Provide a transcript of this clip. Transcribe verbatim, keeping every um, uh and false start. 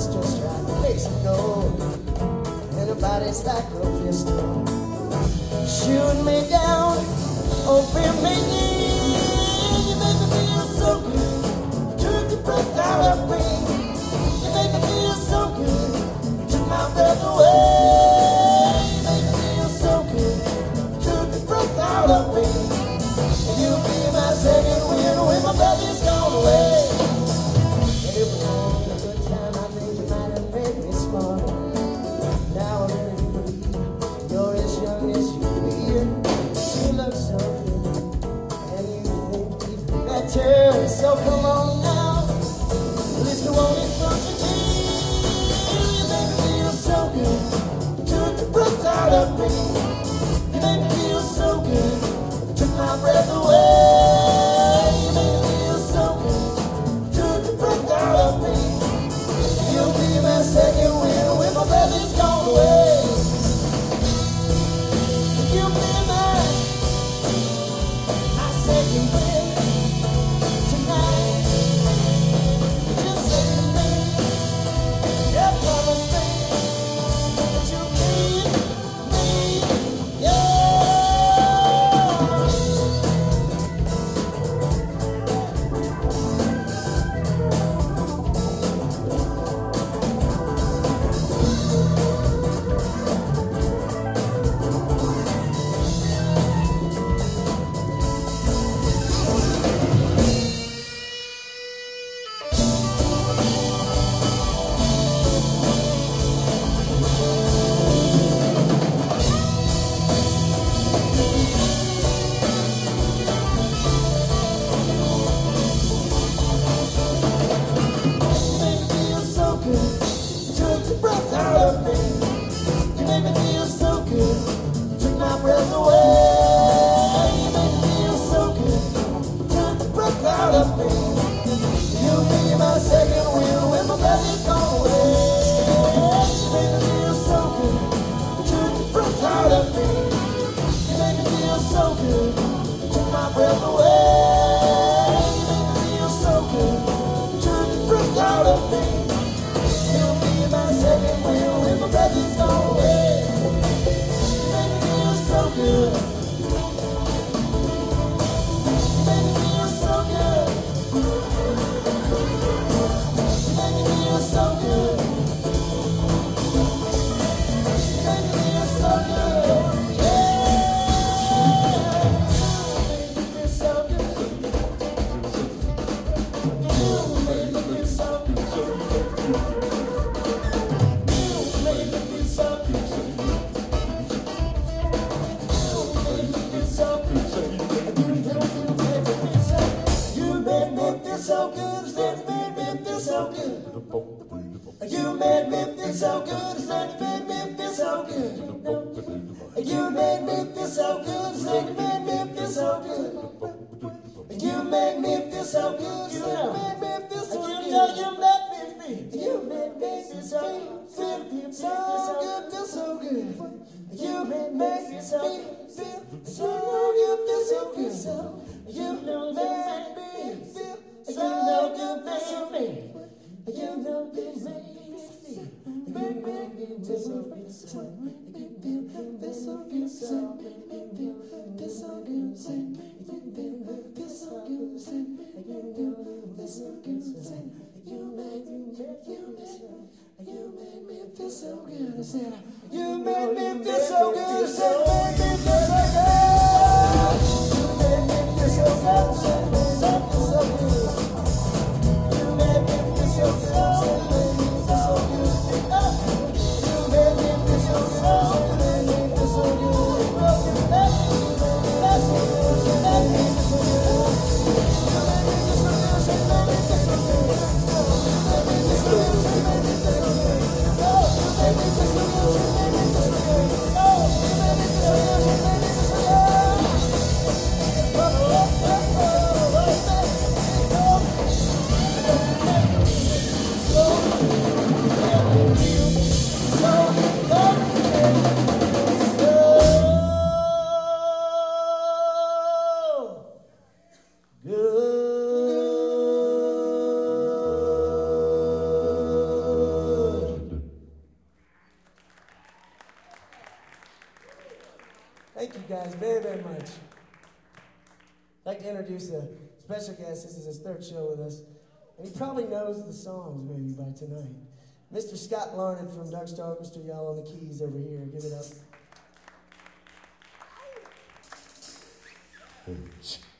it's just right. Makes it go. And her body's like a pistol. Shoot me down, open me in. You make me feel so good. Took the breath out of me. You make me feel so good. Took my breath away. You make me feel so good. Took the breath out of me. You'll be my second wind when my breath is gone away. And it was only a good time. I think you might have made me smarter. Now I really believe you're as young as you feel. You look so good, and you think even better. So come on now, let's go on in front of me. You make me feel so good. Took the breath out of me. You make me feel so good. Took my breath away. You make me feel so good. Took the breath out of me. You'll be my second wind when my breath is gone away. You'll be my, my second wind tonight. Just say to me, you promise me that you'll keep me, yeah. Oh, guys very, very much. I'd like to introduce a special guest. This is his third show with us. And he probably knows the songs maybe by tonight. Mister Scott Larned from Dark Star Orchestra, y'all on the keys over here. Give it up.